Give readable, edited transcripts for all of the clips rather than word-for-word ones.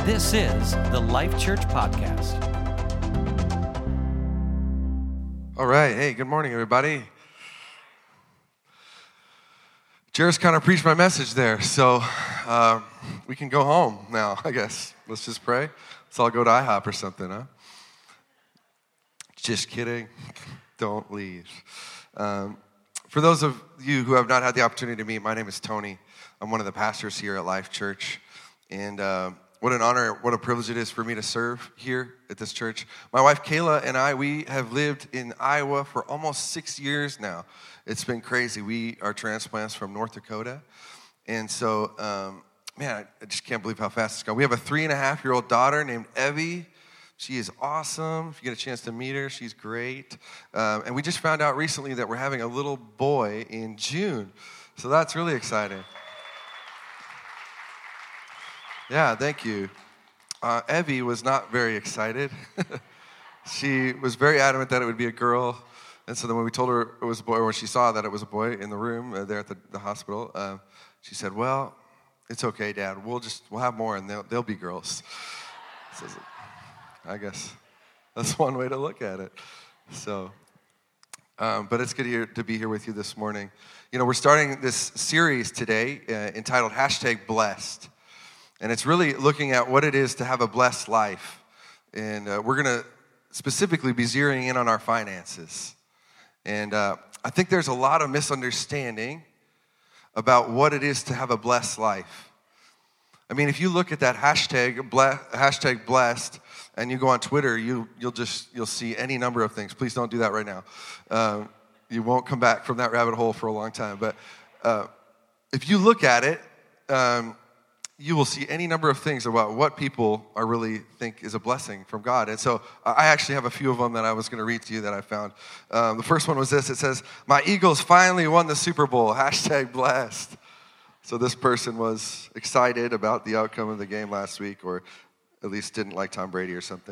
This is the Life Church Podcast. All right. Hey, good morning, everybody. Jairus kind of preached my message there, so we can go home now, I guess. Let's just pray. Let's all go to IHOP or something, huh? Just kidding. Don't leave. For those of you who have not had the opportunity to meet, my name is Tony. I'm one of the pastors here at Life Church, and what an honor, what a privilege it is for me to serve here at this church. My wife, Kayla, and I, we have lived in Iowa for almost 6 years now. It's been crazy. We are transplants from North Dakota. And so, man, I just can't believe how fast it's gone. We have a 3.5-year-old daughter named Evie. She is awesome. If you get a chance to meet her, she's great. And we just found out recently that we're having a little boy in June. So that's really exciting. Yeah, thank you. Evie was not very excited. She was very adamant that it would be a girl. And so then when we told her it was a boy, or when she saw that it was a boy in the room there at the hospital, she said, well, it's okay, Dad. We'll have more and they'll be girls. So I guess that's one way to look at it. So, but it's good to be here with you this morning. You know, we're starting this series today entitled #Blessed. And it's really looking at what it is to have a blessed life. And we're going to specifically be zeroing in on our finances. And I think there's a lot of misunderstanding about what it is to have a blessed life. I mean, if you look at that hashtag blessed, and you go on Twitter, you'll see any number of things. Please don't do that right now. You won't come back from that rabbit hole for a long time. But if you look at it, you will see any number of things about what people are really think is a blessing from God. And so I actually have a few of them that I was going to read to you that I found. The first one was this. It says, my Eagles finally won the Super Bowl, #blessed. So this person was excited about the outcome of the game last week, or at least didn't like Tom Brady or something.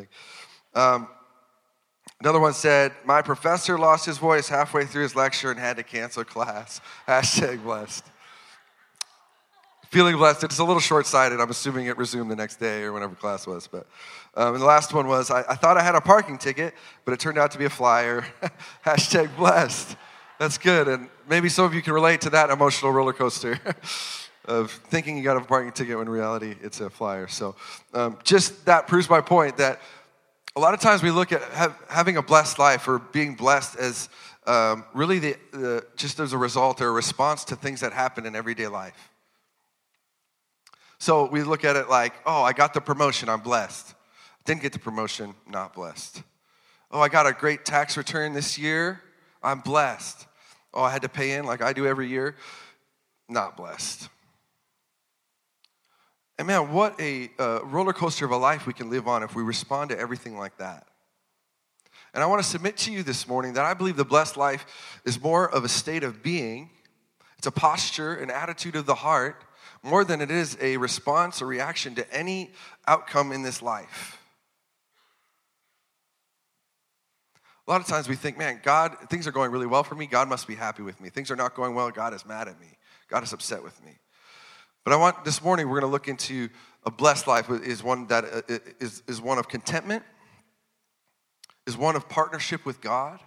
Another one said, my professor lost his voice halfway through his lecture and had to cancel class, #blessed. Feeling blessed. It's a little short-sighted. I'm assuming it resumed the next day or whenever class was. But and the last one was, I thought I had a parking ticket, but it turned out to be a flyer. #blessed. That's good. And maybe some of you can relate to that emotional roller coaster of thinking you got a parking ticket when in reality it's a flyer. So just that proves my point that a lot of times we look at having a blessed life or being blessed as really just as a result or a response to things that happen in everyday life. So we look at it like, oh, I got the promotion, I'm blessed. Didn't get the promotion, not blessed. Oh, I got a great tax return this year, I'm blessed. Oh, I had to pay in like I do every year, not blessed. And man, what a roller coaster of a life we can live on if we respond to everything like that. And I want to submit to you this morning that I believe the blessed life is more of a state of being. It's a posture, an attitude of the heart, more than it is a response or reaction to any outcome in this life. A lot of times we think, man, God, things are going really well for me. God must be happy with me. Things are not going well. God is mad at me. God is upset with me. But this morning we're going to look into a blessed life is one that is one of contentment, is one of partnership with God,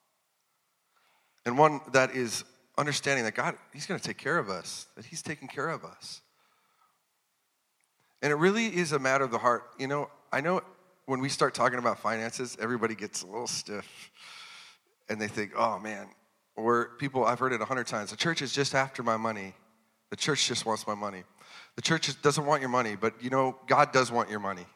and one that is understanding that God, He's going to take care of us, that He's taking care of us. And it really is a matter of the heart. You know, I know when we start talking about finances, everybody gets a little stiff, and they think, oh, man, or people, I've heard it 100 times, the church is just after my money. The church just wants my money. The church doesn't want your money, but you know, God does want your money.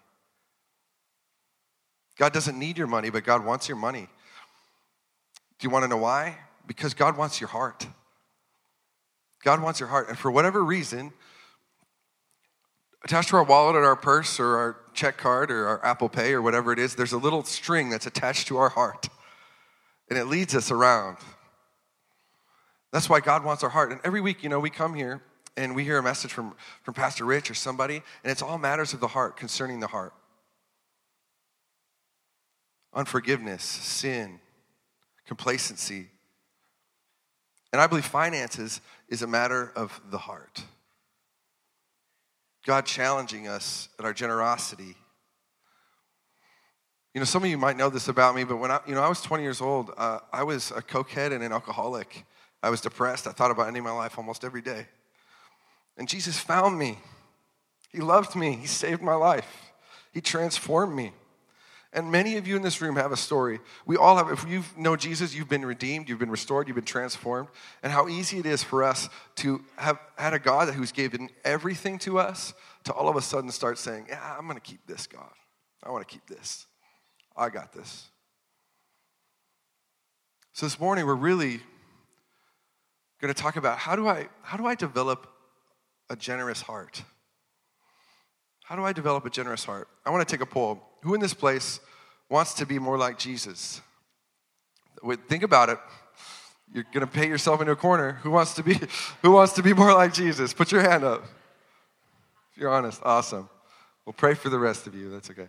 God doesn't need your money, but God wants your money. Do you want to know why? Because God wants your heart. God wants your heart. And for whatever reason, attached to our wallet or our purse or our check card or our Apple Pay or whatever it is, there's a little string that's attached to our heart. And it leads us around. That's why God wants our heart. And every week, you know, we come here and we hear a message from Pastor Rich or somebody, and it's all matters of the heart, concerning the heart. Unforgiveness, sin, complacency. And I believe finances is a matter of the heart. God challenging us at our generosity. You know, some of you might know this about me, but when I was 20 years old, I was a cokehead and an alcoholic. I was depressed. I thought about ending my life almost every day. And Jesus found me. He loved me. He saved my life. He transformed me. And many of you in this room have a story. We all have. If you know Jesus, you've been redeemed, you've been restored, you've been transformed. And how easy it is for us to have had a God who's given everything to us to all of a sudden start saying, yeah, I'm going to keep this, God. I want to keep this. I got this. So this morning, we're really going to talk about how do I develop a generous heart? How do I develop a generous heart? I want to take a poll. Who in this place wants to be more like Jesus? Think about it. You're going to pay yourself into a corner. Who wants to be more like Jesus? Put your hand up. If you're honest, awesome. We'll pray for the rest of you. That's okay.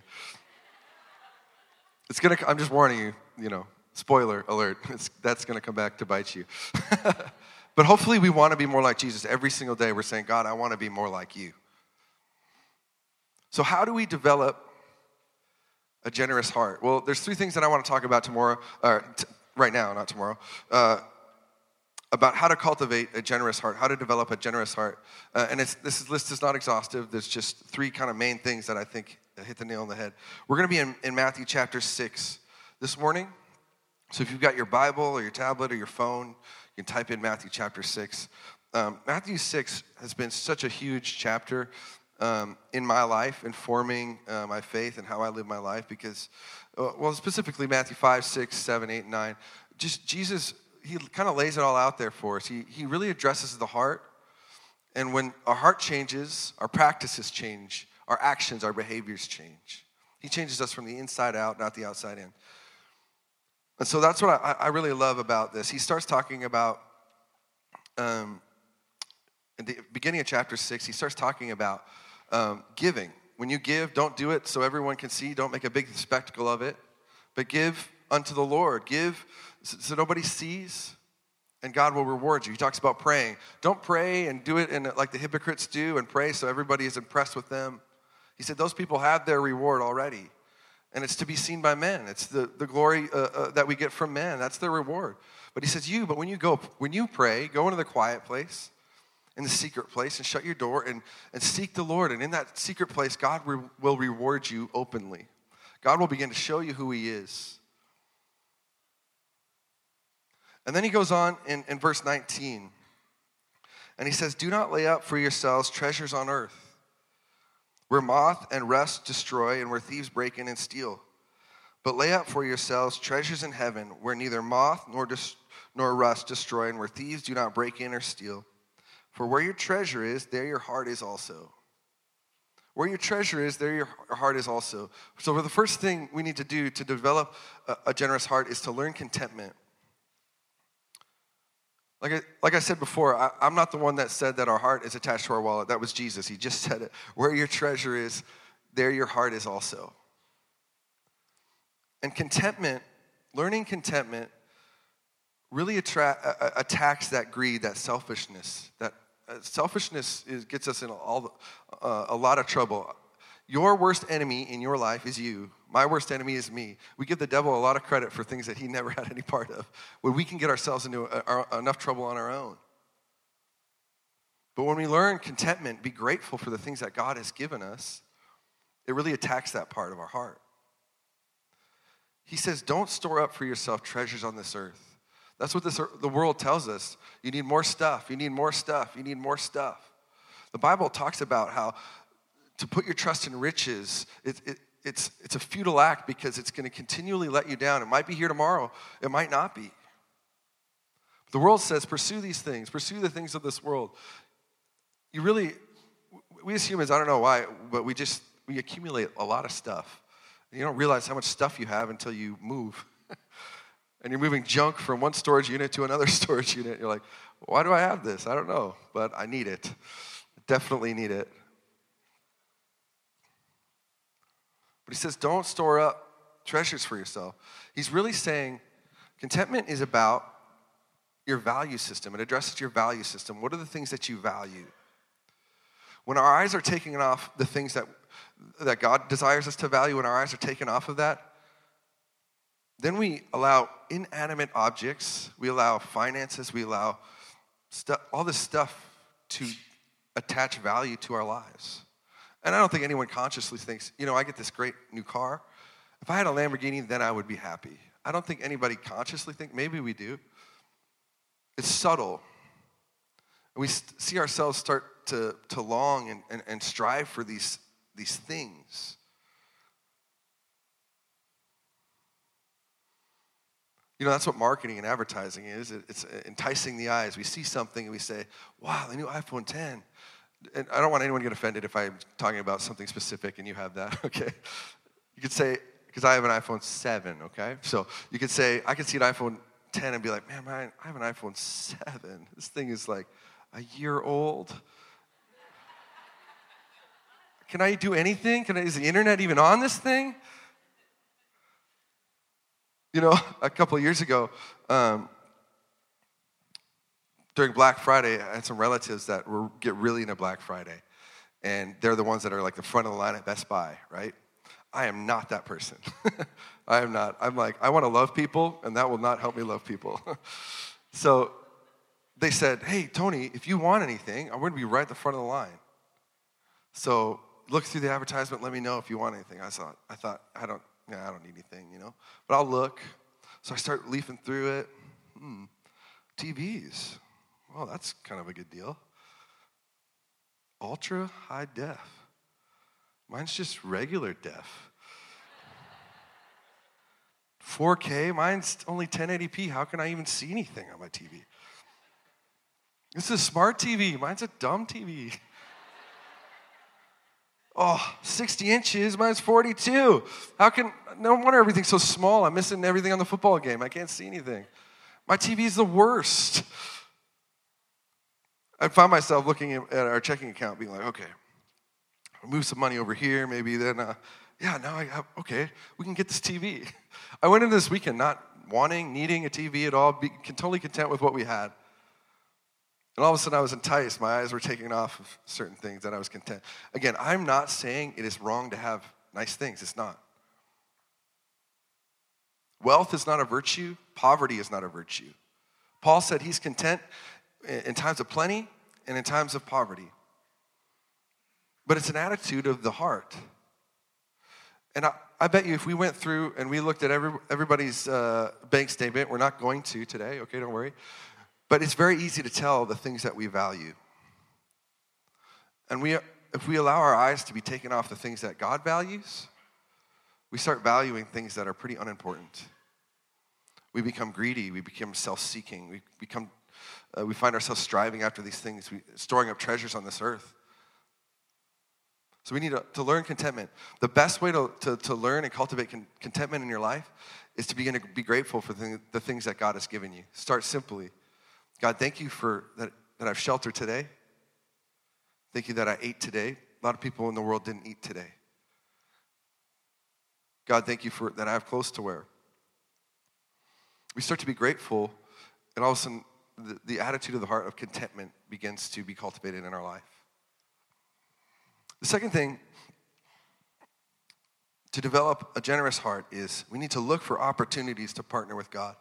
I'm just warning you, spoiler alert. That's going to come back to bite you. But hopefully we want to be more like Jesus. Every single day we're saying, God, I want to be more like you. So how do we develop a generous heart? Well, there's three things that I want to talk about right now, not tomorrow, about how to cultivate a generous heart, how to develop a generous heart. And this list is not exhaustive. There's just three kind of main things that I think hit the nail on the head. We're going to be in Matthew chapter 6 this morning. So if you've got your Bible or your tablet or your phone, you can type in Matthew chapter 6. Matthew 6 has been such a huge chapter in my life, informing my faith and how I live my life because, specifically Matthew 5, 6, 7, 8, and 9. Just Jesus, he kind of lays it all out there for us. He really addresses the heart. And when our heart changes, our practices change, our actions, our behaviors change. He changes us from the inside out, not the outside in. And so that's what I really love about this. He starts talking about, in the beginning of chapter 6, he starts talking about giving. When you give, don't do it so everyone can see. Don't make a big spectacle of it. But give unto the Lord. Give so nobody sees, and God will reward you. He talks about praying. Don't pray and do it like the hypocrites do and pray so everybody is impressed with them. He said those people have their reward already. And it's to be seen by men. It's the glory that we get from men. That's their reward. But he says when you pray, go into the quiet place, in the secret place, and shut your door and seek the Lord. And in that secret place, God will reward you openly. God will begin to show you who he is. And then he goes on in verse 19. And he says, do not lay up for yourselves treasures on earth, where moth and rust destroy and where thieves break in and steal. But lay up for yourselves treasures in heaven, where neither moth nor rust destroy and where thieves do not break in or steal. For where your treasure is, there your heart is also. Where your treasure is, there your heart is also. So the first thing we need to do to develop a generous heart is to learn contentment. Like I said before, I'm not the one that said that our heart is attached to our wallet. That was Jesus. He just said it. Where your treasure is, there your heart is also. And contentment, learning contentment, really attacks that greed, that selfishness. That selfishness gets us in a lot of trouble. Your worst enemy in your life is you. My worst enemy is me. We give the devil a lot of credit for things that he never had any part of, when we can get ourselves into enough trouble on our own. But when we learn contentment, be grateful for the things that God has given us, it really attacks that part of our heart. He says, don't store up for yourself treasures on this earth. That's what the world tells us. You need more stuff. You need more stuff. You need more stuff. The Bible talks about how to put your trust in riches, it's a futile act because it's going to continually let you down. It might be here tomorrow. It might not be. The world says, pursue these things. Pursue the things of this world. We as humans, I don't know why, but we accumulate a lot of stuff. You don't realize how much stuff you have until you move. And you're moving junk from one storage unit to another storage unit. You're like, why do I have this? I don't know, but I need it. Definitely need it. But he says, don't store up treasures for yourself. He's really saying contentment is about your value system. It addresses your value system. What are the things that you value? When our eyes are taken off the things that God desires us to value, when our eyes are taken off of that, then we allow inanimate objects, we allow finances, we allow all this stuff to attach value to our lives. And I don't think anyone consciously thinks, I get this great new car. If I had a Lamborghini, then I would be happy. I don't think anybody consciously thinks, maybe we do. It's subtle. And we see ourselves start to long and strive for these things. That's what marketing and advertising is. It's enticing the eyes. We see something and we say, wow, the new iPhone 10. And I don't want anyone to get offended if I'm talking about something specific and you have that, okay? You could say, because I have an iPhone 7, okay? So you could say, I could see an iPhone 10 and be like, man, I have an iPhone 7. This thing is like a year old. Can I do anything? Is the internet even on this thing? A couple of years ago, during Black Friday, I had some relatives that get really into Black Friday. And they're the ones that are like the front of the line at Best Buy, right? I am not that person. I am not. I'm like, I want to love people, and that will not help me love people. So they said, hey, Tony, if you want anything, I'm going to be right at the front of the line. So look through the advertisement, let me know if you want anything. I thought, I don't need anything, but I'll look. So I start leafing through it. TVs. Well, that's kind of a good deal. Ultra high def. Mine's just regular def. 4K, mine's only 1080p. How can I even see anything on my TV? This is a smart TV. Mine's a dumb TV. 60 inches, mine's 42. No wonder everything's so small. I'm missing everything on the football game. I can't see anything. My TV's the worst. I found myself looking at our checking account being like, okay, I'll move some money over here, maybe then, okay, we can get this TV. I went into this weekend not needing a TV at all, totally content with what we had. And all of a sudden I was enticed. My eyes were taken off of certain things and I was content. Again, I'm not saying it is wrong to have nice things. It's not. Wealth is not a virtue. Poverty is not a virtue. Paul said he's content in times of plenty and in times of poverty. But it's an attitude of the heart. And I bet you if we went through and we looked at everybody's bank statement, we're not going to today, okay, don't worry. But it's very easy to tell the things that we value. And if we allow our eyes to be taken off the things that God values, we start valuing things that are pretty unimportant. We become greedy. We become self-seeking. We find ourselves striving after these things, storing up treasures on this earth. So we need to learn contentment. The best way to learn and cultivate contentment in your life is to begin to be grateful for the things that God has given you. Start simply. God, thank you for that I've sheltered today. Thank you that I ate today. A lot of people in the world didn't eat today. God, thank you for that I have clothes to wear. We start to be grateful, and all of a sudden, the attitude of the heart of contentment begins to be cultivated in our life. The second thing to develop a generous heart is we need to look for opportunities to partner with God.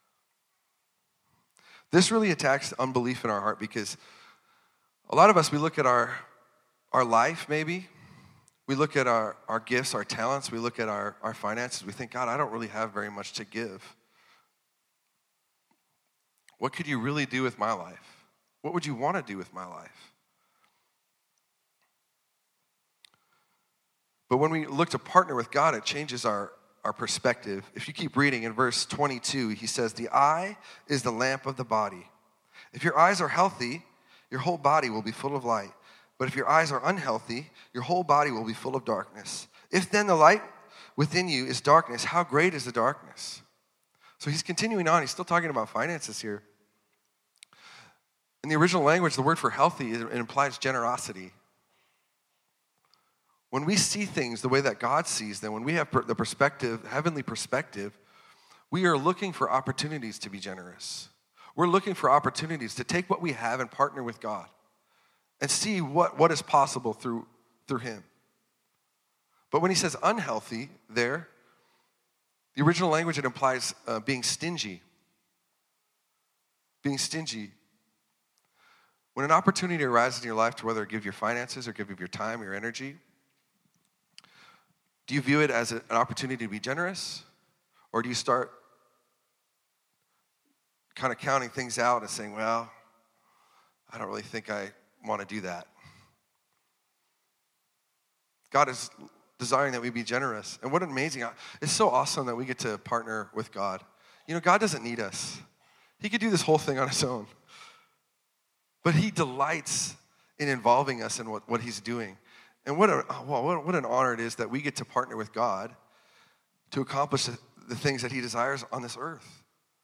This really attacks unbelief in our heart because a lot of us, we look at our life maybe, we look at our gifts, our talents, we look at our finances, we think, God, I don't really have very much to give. What could you really do with my life? What would you want to do with my life? But when we look to partner with God, it changes our perspective. If you keep reading in verse 22, he says, the eye is the lamp of the body. If your eyes are healthy, your whole body will be full of light. But if your eyes are unhealthy, your whole body will be full of darkness. If then the light within you is darkness, how great is the darkness? So he's continuing on. He's still talking about finances here. In the original language, the word for healthy, it implies generosity. When we see things the way that God sees them, when we have the perspective, heavenly perspective, we are looking for opportunities to be generous. We're looking for opportunities to take what we have and partner with God. and see what is possible through him. But when he says unhealthy there, the original language, it implies being stingy. Being stingy. When an opportunity arises in your life to whether give your finances or give your time, your energy, do you view it as an opportunity to be generous? Or do you start kind of counting things out and saying, well, I don't really think I want to do that. God is desiring that we be generous. And what an amazing, it's so awesome that we get to partner with God. You know, God doesn't need us. He could do this whole thing on his own. But he delights in involving us in what he's doing. And what an honor it is that we get to partner with God to accomplish the things that he desires on this earth.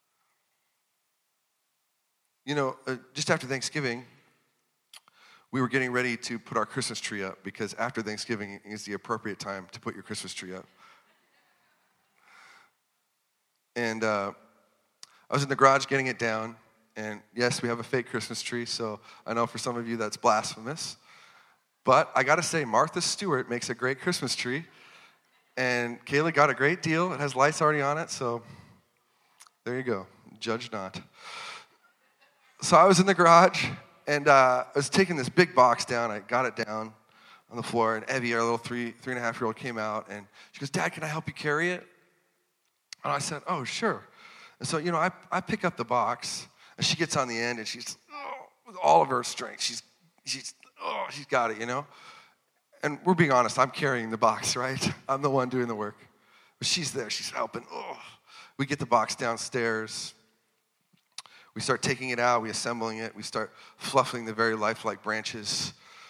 You know, just after Thanksgiving, we were getting ready to put our Christmas tree up because after Thanksgiving is the appropriate time to put your Christmas tree up. And I was in the garage getting it down. And yes, we have a fake Christmas tree, so I know for some of you that's blasphemous. But I got to say, Martha Stewart makes a great Christmas tree. And Kayla got a great deal. It has lights already on it, so there you go. Judge not. So I was in the garage, and I was taking this big box down. I got it down on the floor, and Evie, our little three and a half year old, came out, and she goes, "Dad, can I help you carry it?" And I said, "Oh, sure." And so, you know, I pick up the box, and she gets on the end, and she's, with all of her strength, she's got it, you know? And we're being honest, I'm carrying the box, right? I'm the one doing the work. But she's there, she's helping. We get the box downstairs. We start taking it out, we assembling it, we start fluffing the very lifelike branches.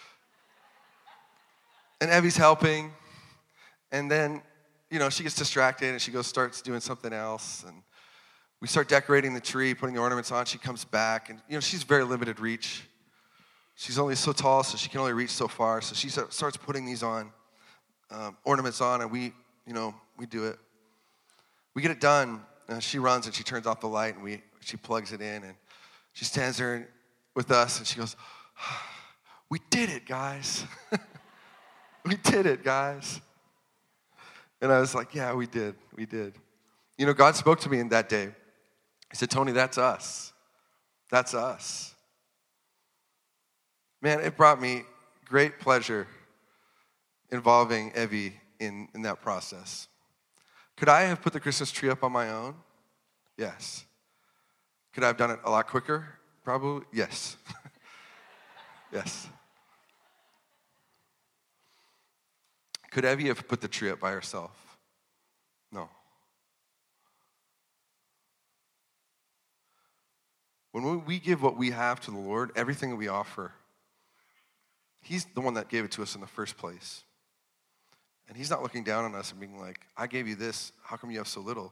And Evie's helping. And then, you know, she gets distracted and she starts doing something else. And we start decorating the tree, putting the ornaments on. She comes back, and, you know, she's very limited reach. She's only so tall, so she can only reach so far. So she starts putting these on, ornaments on, and we do it. We get it done. She runs and she turns off the light, and she plugs it in, and she stands there with us, and she goes, "We did it, guys. We did it, guys." And I was like, "Yeah, we did. We did." You know, God spoke to me in that day. He said, "Tony, that's us. That's us." Man, it brought me great pleasure involving Evie in that process. Could I have put the Christmas tree up on my own? Yes. Could I have done it a lot quicker? Probably, yes. Yes. Could Evie have put the tree up by herself? No. When we give what we have to the Lord, everything that we offer, he's the one that gave it to us in the first place. And he's not looking down on us and being like, "I gave you this, how come you have so little?"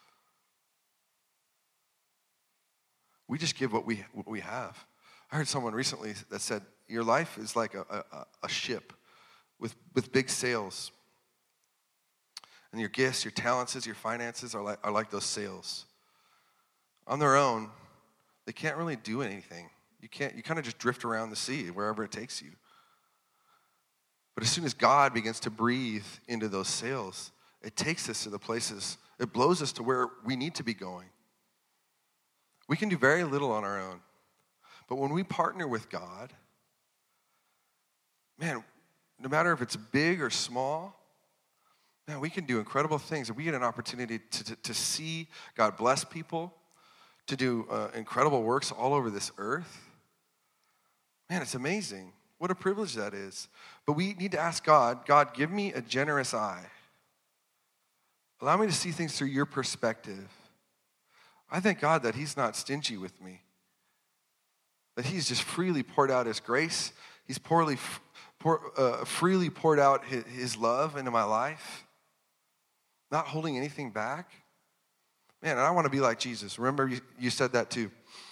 We just give what we have. I heard someone recently that said, your life is like a ship with big sails. And your gifts, your talents, your finances are like those sails. On their own, they can't really do anything. You kind of just drift around the sea wherever it takes you. But as soon as God begins to breathe into those sails, it takes us to the places, it blows us to where we need to be going. We can do very little on our own. But when we partner with God, man, no matter if it's big or small, man, we can do incredible things. And we get an opportunity to see God bless people, to do incredible works all over this earth. Man, it's amazing. What a privilege that is. But we need to ask God, give me a generous eye. Allow me to see things through your perspective. I thank God that he's not stingy with me. That he's just freely poured out his grace. He's freely poured out his love into my life. Not holding anything back. Man, and I want to be like Jesus. Remember, you said that too.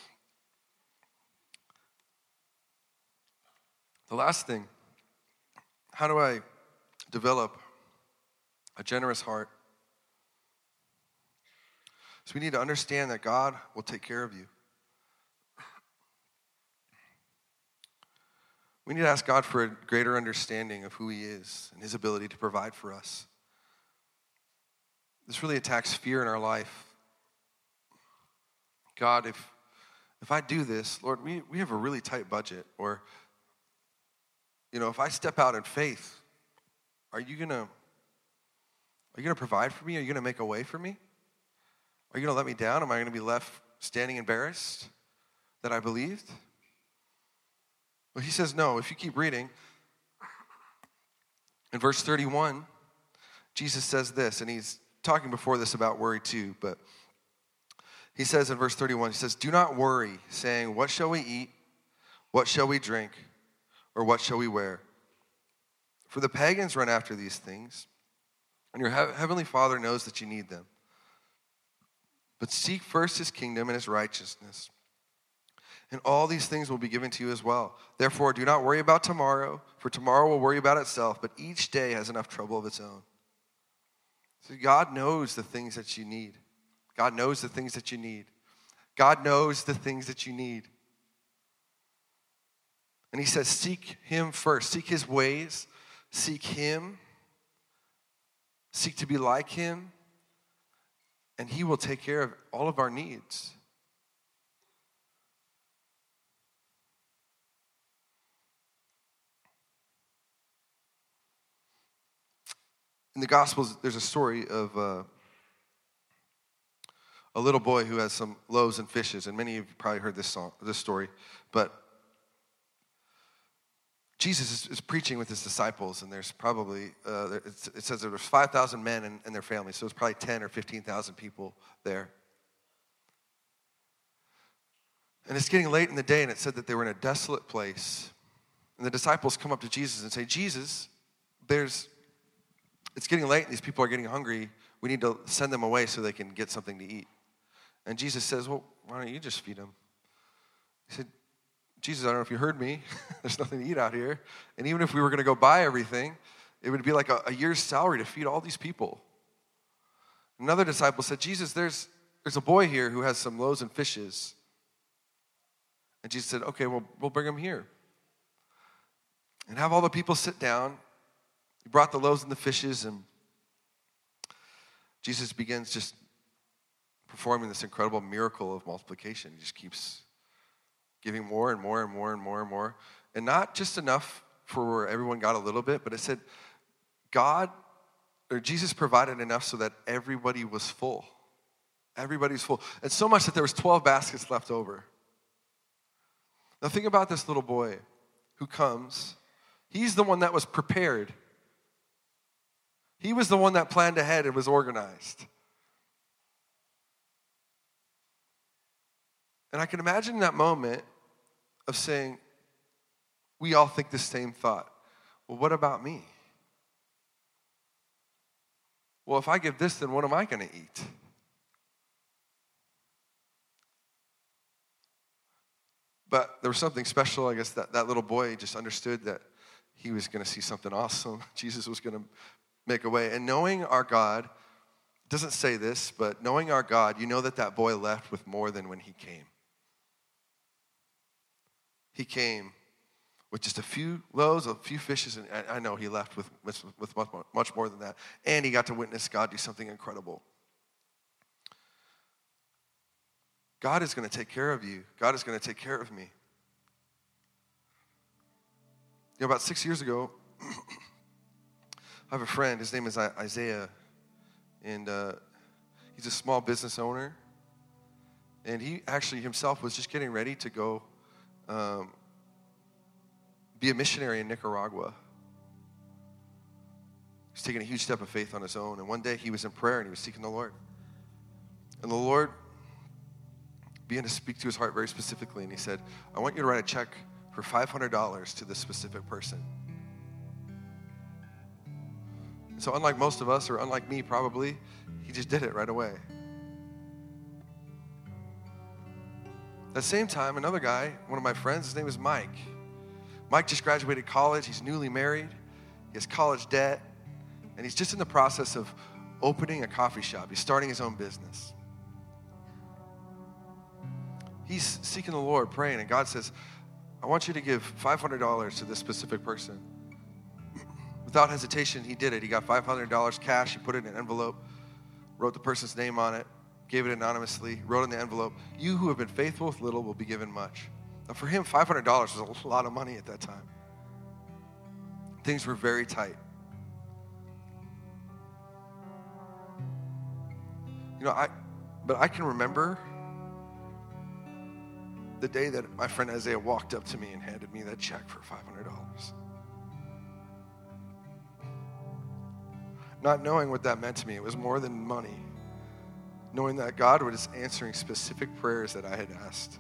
The last thing, how do I develop a generous heart? So we need to understand that God will take care of you. We need to ask God for a greater understanding of who he is and his ability to provide for us. This really attacks fear in our life. God, if I do this, Lord, we have a really tight budget. Or, if I step out in faith, are you gonna provide for me? Are you gonna make a way for me? Are you gonna let me down? Am I gonna be left standing embarrassed that I believed? Well, he says no. If you keep reading, in verse 31, Jesus says this, and he's talking before this about worry too, but he says in verse 31, he says, "Do not worry, saying, what shall we eat? What shall we drink? Or what shall we wear? For the pagans run after these things, and your heavenly Father knows that you need them. But seek first his kingdom and his righteousness, and all these things will be given to you as well. Therefore, do not worry about tomorrow, for tomorrow will worry about itself, but each day has enough trouble of its own." So God knows the things that you need. God knows the things that you need. God knows the things that you need. And he says, seek him first. Seek his ways. Seek him. Seek to be like him. And he will take care of all of our needs. In the Gospels, there's a story of a little boy who has some loaves and fishes, and many of you probably heard this story. But Jesus is preaching with his disciples, and there's probably, it says there was 5,000 men and their families, so it's probably 10 or 15,000 people there. And it's getting late in the day, and it said that they were in a desolate place. And the disciples come up to Jesus and say, "Jesus, it's getting late, and these people are getting hungry. We need to send them away so they can get something to eat." And Jesus says, "Well, why don't you just feed them?" He said, "Jesus, I don't know if you heard me. There's nothing to eat out here. And even if we were going to go buy everything, it would be like a year's salary to feed all these people." Another disciple said, "Jesus, there's a boy here who has some loaves and fishes." And Jesus said, "Okay, well, we'll bring him here. And have all the people sit down." He brought the loaves and the fishes, and Jesus begins just performing this incredible miracle of multiplication. He just keeps giving more and more and more and more and more. And not just enough for where everyone got a little bit, but it said Jesus provided enough so that everybody was full. Everybody's full. And so much that there was 12 baskets left over. Now think about this little boy who comes. He's the one that was prepared. He was the one that planned ahead and was organized. And I can imagine that moment of saying, we all think the same thought. Well, what about me? Well, if I give this, then what am I going to eat? But there was something special, I guess, that little boy just understood that he was going to see something awesome. Jesus was going to make a way. And knowing our God, doesn't say this, but knowing our God, you know that boy left with more than when he came. He came with just a few loaves, a few fishes, and I know he left with much more than that. And he got to witness God do something incredible. God is going to take care of you. God is going to take care of me. About 6 years ago, I have a friend. His name is Isaiah, and he's a small business owner. And he actually himself was just getting ready to go be a missionary in Nicaragua. He's taking a huge step of faith on his own. And one day he was in prayer and he was seeking the Lord. And the Lord began to speak to his heart very specifically. And he said, "I want you to write a check for $500 to this specific person." And so unlike most of us, or unlike me probably, he just did it right away. At the same time, another guy, one of my friends, his name is Mike. Mike just graduated college. He's newly married. He has college debt. And he's just in the process of opening a coffee shop. He's starting his own business. He's seeking the Lord, praying, and God says, I want you to give $500 to this specific person. Without hesitation, he did it. He got $500 cash. He put it in an envelope, wrote the person's name on it, gave it anonymously, wrote in the envelope, "You who have been faithful with little will be given much." Now for him, $500 was a lot of money at that time. Things were very tight. But I can remember the day that my friend Isaiah walked up to me and handed me that check for $500. Not knowing what that meant to me, it was more than money. Knowing that God was answering specific prayers that I had asked.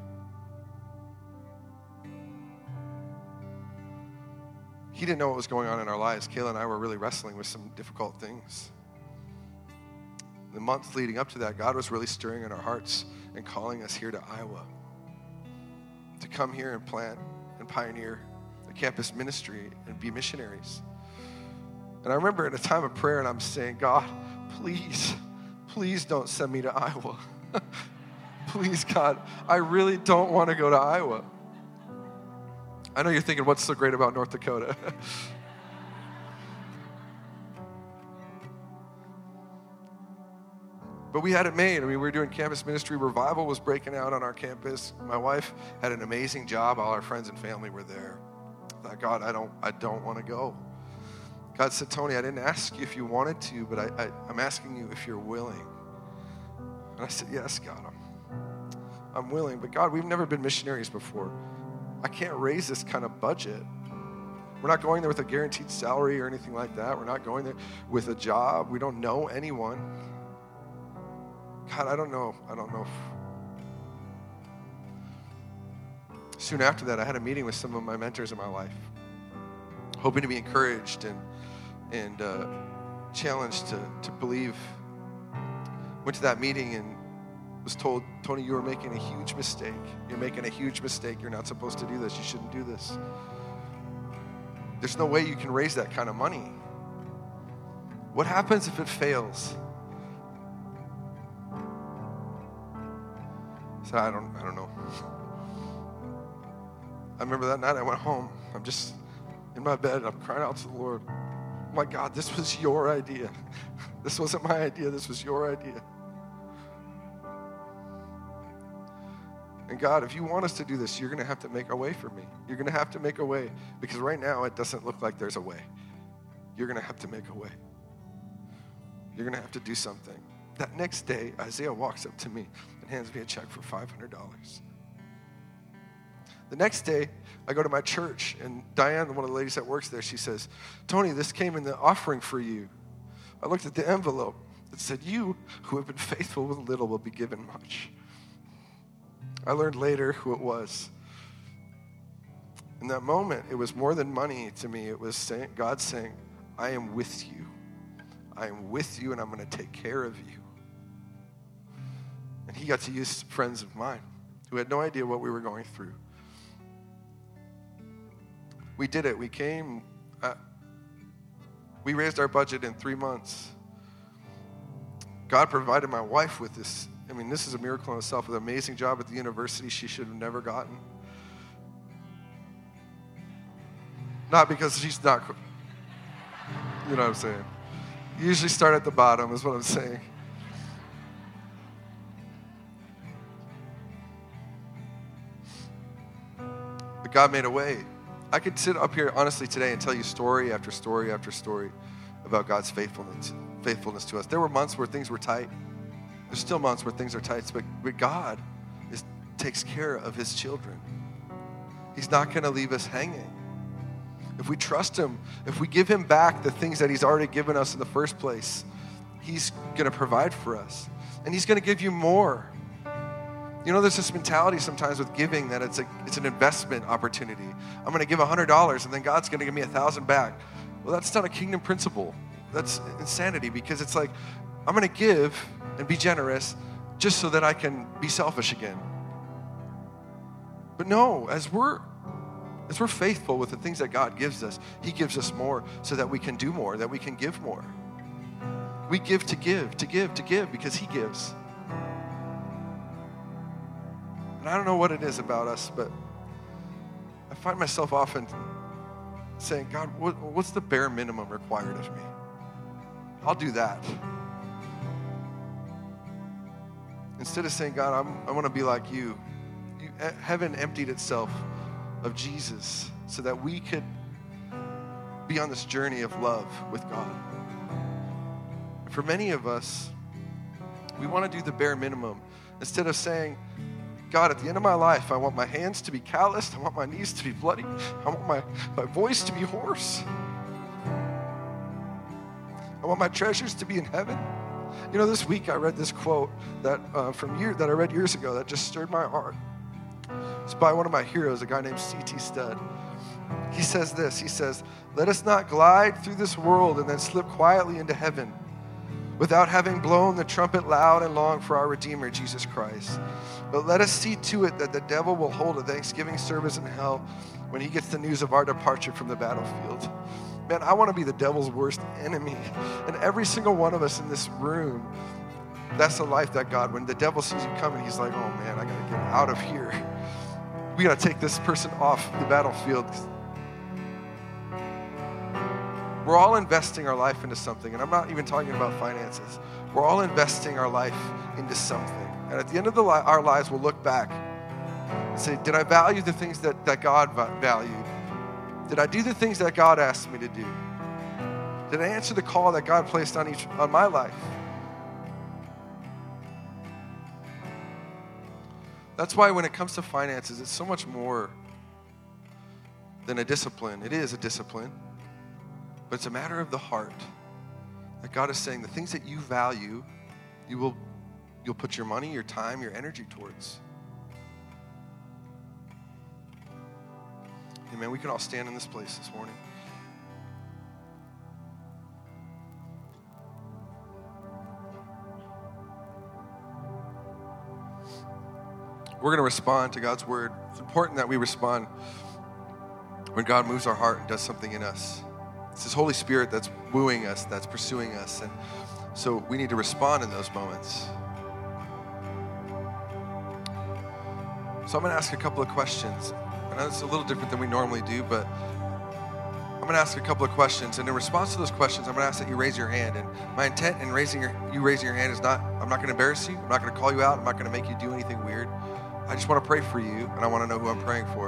He didn't know what was going on in our lives. Kayla and I were really wrestling with some difficult things. The months leading up to that, God was really stirring in our hearts and calling us here to Iowa to come here and plant and pioneer a campus ministry and be missionaries. And I remember in a time of prayer, and I'm saying, "God, please don't send me to Iowa." Please, God, I really don't want to go to Iowa. I know you're thinking, what's so great about North Dakota? But we had it made. We were doing campus ministry. Revival was breaking out on our campus. My wife had an amazing job. All our friends and family were there. I thought, God, I don't want to go. God said, "Tony, I didn't ask you if you wanted to, but I'm asking you if you're willing." And I said, "Yes, God, I'm willing. But God, we've never been missionaries before. I can't raise this kind of budget. We're not going there with a guaranteed salary or anything like that. We're not going there with a job. We don't know anyone. God, I don't know. Soon after that, I had a meeting with some of my mentors in my life, hoping to be encouraged and challenged to believe. Went to that meeting and was told, "Tony, you are making a huge mistake. You're making a huge mistake. You're not supposed to do this. You shouldn't do this. There's no way you can raise that kind of money. What happens if it fails?" So I don't know. I remember that night I went home. I'm just in my bed. I'm crying out to the Lord. "Oh my God, this was your idea. This wasn't my idea. This was your idea. And God, if you want us to do this, you're going to have to make a way for me. You're going to have to make a way, because right now it doesn't look like there's a way. You're going to have to make a way. You're going to have to do something." That next day, Isaiah walks up to me and hands me a check for $500. The next day, I go to my church, and Diane, one of the ladies that works there, she says, "Tony, this came in the offering for you." I looked at the envelope. It said, "You who have been faithful with little will be given much." I learned later who it was. In that moment, it was more than money to me. It was God saying, "I am with you. I am with you, and I'm going to take care of you." And he got to use friends of mine who had no idea what we were going through. We did it. We came. We raised our budget in 3 months. God provided my wife with this. I mean, this is a miracle in itself, with an amazing job at the university she should have never gotten. Not because she's not, you know what I'm saying. You usually start at the bottom is what I'm saying. But God made a way. I could sit up here honestly today and tell you story after story after story about God's faithfulness to us. There were months where things were tight. There's still months where things are tight, but God takes care of his children. He's not going to leave us hanging. If we trust him, if we give him back the things that he's already given us in the first place, he's going to provide for us. And he's going to give you more. You know, there's this mentality sometimes with giving that it's an investment opportunity. I'm going to give $100 and then God's going to give me 1,000 back. Well, that's not a kingdom principle. That's insanity, because it's like, I'm going to give and be generous just so that I can be selfish again. But no, as we're faithful with the things that God gives us, he gives us more so that we can do more, that we can give more. We give to give, to give, to give, because he gives. And I don't know what it is about us, but I find myself often saying, God, what's the bare minimum required of me? I'll do that. Instead of saying, God, I want to be like you. Heaven emptied itself of Jesus so that we could be on this journey of love with God. For many of us, we want to do the bare minimum. Instead of saying, God, at the end of my life, I want my hands to be calloused. I want my knees to be bloody. I want my voice to be hoarse. I want my treasures to be in heaven. You know, this week I read this quote that I read years ago that just stirred my heart. It's by one of my heroes, a guy named C.T. Studd. He says this, he says, "Let us not glide through this world and then slip quietly into heaven without having blown the trumpet loud and long for our Redeemer, Jesus Christ. But let us see to it that the devil will hold a Thanksgiving service in hell when he gets the news of our departure from the battlefield." Man, I want to be the devil's worst enemy. And every single one of us in this room, that's the life that God, when the devil sees you coming, he's like, oh man, I got to get out of here. We got to take this person off the battlefield. We're all investing our life into something, and I'm not even talking about finances. We're all investing our life into something. And at the end of our lives, we'll look back and say, did I value the things that God valued? Did I do the things that God asked me to do? Did I answer the call that God placed on my life? That's why when it comes to finances, it's so much more than a discipline. It is a discipline, but it's a matter of the heart. That God is saying the things that you value, you'll put your money, your time, your energy towards. Amen. We can all stand in this place this morning. We're going to respond to God's word. It's important that we respond when God moves our heart and does something in us. It's His Holy Spirit that's wooing us, that's pursuing us. And so we need to respond in those moments. So I'm going to ask a couple of questions. I know it's a little different than we normally do, but I'm going to ask a couple of questions. And in response to those questions, I'm going to ask that you raise your hand. And my intent in raising your hand is not, I'm not going to embarrass you. I'm not going to call you out. I'm not going to make you do anything weird. I just want to pray for you, and I want to know who I'm praying for.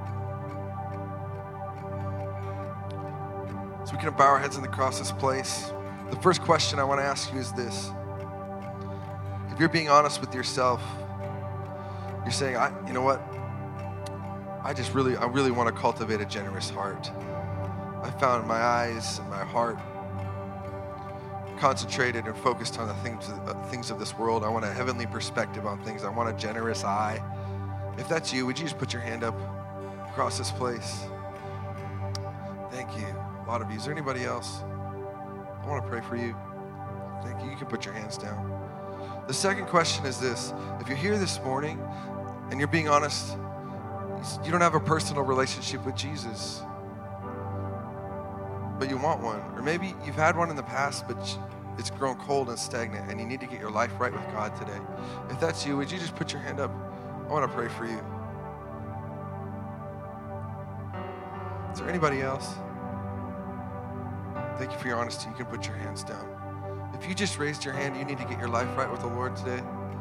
So we can bow our heads across this place. The first question I want to ask you is this. If you're being honest with yourself, you're saying, you know what? I really want to cultivate a generous heart. I found my eyes and my heart concentrated and focused on the things of this world. I want a heavenly perspective on things. I want a generous eye. If that's you, would you just put your hand up across this place? Thank you. A lot of you. Is there anybody else? I want to pray for you. Thank you. You can put your hands down. The second question is this. If you're here this morning and you're being honest, you don't have a personal relationship with Jesus, but you want one. Or maybe you've had one in the past, but it's grown cold and stagnant, and you need to get your life right with God today. If that's you, would you just put your hand up? I want to pray for you. Is there anybody else? Thank you for your honesty. You can put your hands down. If you just raised your hand, you need to get your life right with the Lord today.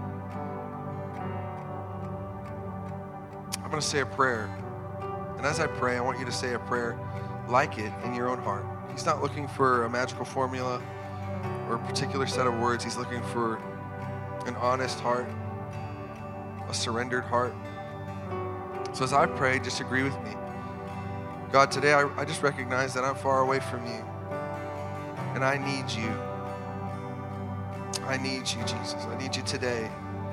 I'm going to say a prayer. And as I pray, I want you to say a prayer like it in your own heart. He's not looking for a magical formula or a particular set of words. He's looking for an honest heart, a surrendered heart. So as I pray, just agree with me. God, today I just recognize that I'm far away from you. And I need you. I need you, Jesus. I need you today.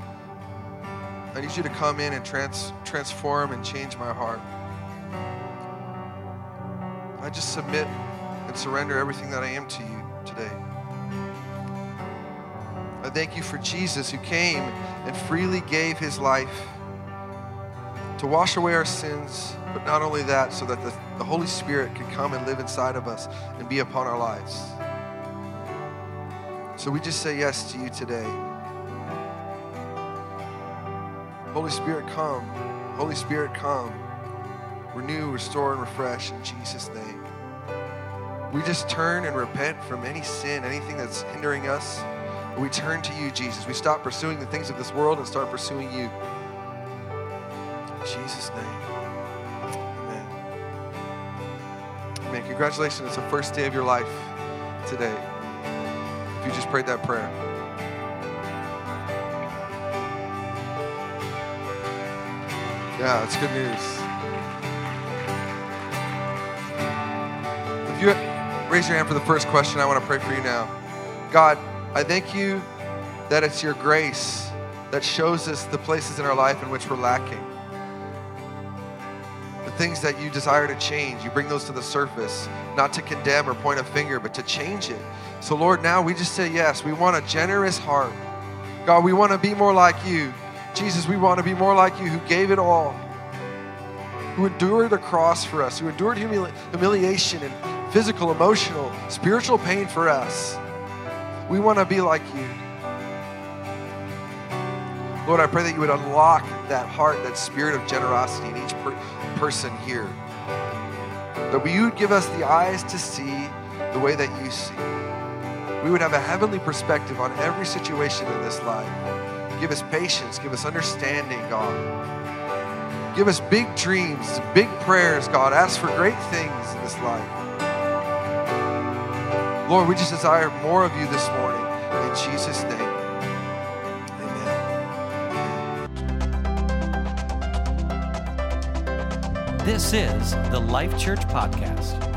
I need you to come in and transform and change my heart. I just submit and surrender everything that I am to you today. I thank you for Jesus, who came and freely gave his life to wash away our sins, but not only that, so that the Holy Spirit can come and live inside of us and be upon our lives. So we just say yes to you today. Holy Spirit, come. Holy Spirit, come. renew, restore, and refresh in Jesus' name. We just turn and repent from any sin, anything that's hindering us. We turn to you, Jesus. We stop pursuing the things of this world and start pursuing you. In Jesus' name. Amen. Amen. Congratulations. It's the first day of your life today. If you just prayed that prayer. Yeah, that's good news. If you raise your hand for the first question, I want to pray for you now. God, I thank you that it's your grace that shows us the places in our life in which we're lacking. The things that you desire to change, you bring those to the surface, not to condemn or point a finger, but to change it. So Lord, now we just say yes. We want a generous heart. God, we want to be more like you. Jesus, we want to be more like you, who gave it all, who endured the cross for us, who endured humiliation and physical, emotional, spiritual pain for us. We want to be like you. Lord, I pray that you would unlock that heart, that spirit of generosity in each person here. That you would give us the eyes to see the way that you see. We would have a heavenly perspective on every situation in this life. Give us patience, give us understanding, God. Give us big dreams, big prayers, God. Ask for great things in this life. Lord, we just desire more of you this morning. In Jesus' name, amen. This is the Life Church Podcast.